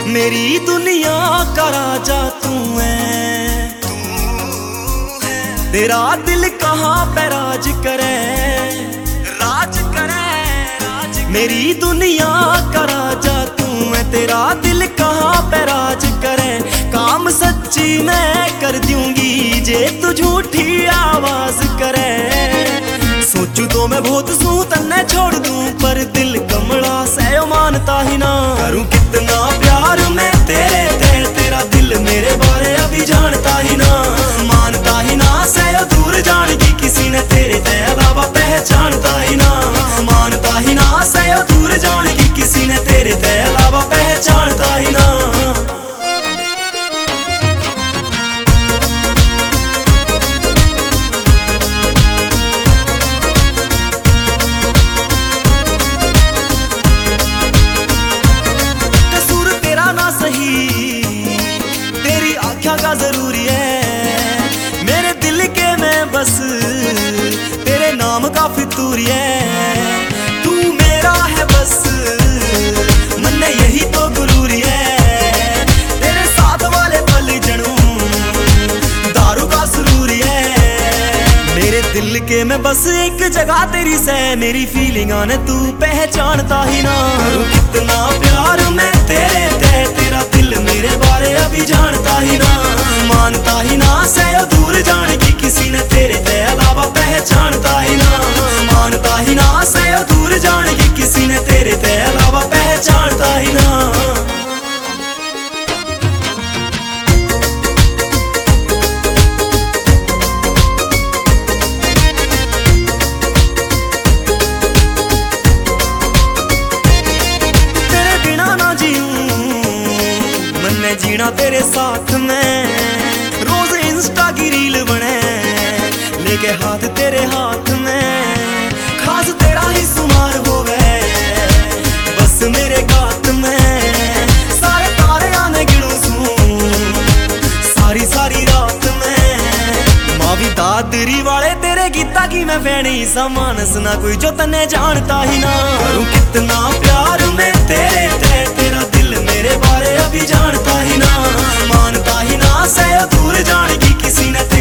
मेरी दुनिया का राजा तू है, तेरा दिल कहाँ पे राज करे, राज करे, राज। मेरी दुनिया का राजा तू है, तेरा दिल कहाँ पे राज करे। काम सच्ची मैं कर दूंगी जे तू झूठी आवाज करे। सोचू तो मैं बहुत सू तन्ने छोड़ दूं, पर दिल कमला से मानता ही ना। करूं कितना प्यार मैं तेरे ते, तेरा दिल मेरे बारे अभी जानता ही ना। मानता ही ना से दूर जानेगी किसी ने तेरे ते अलावा पहचानता ही ना। मानता ही ना से दूर जानेगी किसी ने तेरे ते अलावा पहचानता ही ना। तेरी आख्या का जरूरी है मेरे दिल के, मैं बस तेरे नाम का फितूरी है। तू मेरा है बस मन में यही तो गुरूरी है। तेरे साथ वाले पल जनू दारू का सुरूरी है। मेरे दिल के मैं बस एक जगह तेरी से, मेरी फीलिंग आने तू पहचानता ही ना। कितना प्यार मैं तेरे ते, तेरा दिल मेरे बारे अभी जानता ही ना। मानता ही ना से दूर जानेगी किसी ने तेरे ते अलावा पहचानता ही ना। मानता ही ना से दूर जानेगी किसी ने तेरे ते अलावा पहचानता ही ना। जीना तेरे साथ में, रोज इंस्टा की रील बने लेके हाथ तेरे हाथ में। खास तेरा ही सुमार हो गए बस मेरे गात में। सारे तारे आने गिनू सू सारी सारी रात में। मावी दादरी वाले तेरे गीता की मैं फैनी सा, मानस ना कोई जो तने जानता ही ना। करूं कितना प्यार मैं तेरे ते, तेरा दिल मेरे बारे अभी जानता ही ना। मानता ही ना से दूर जानेगी किसी ने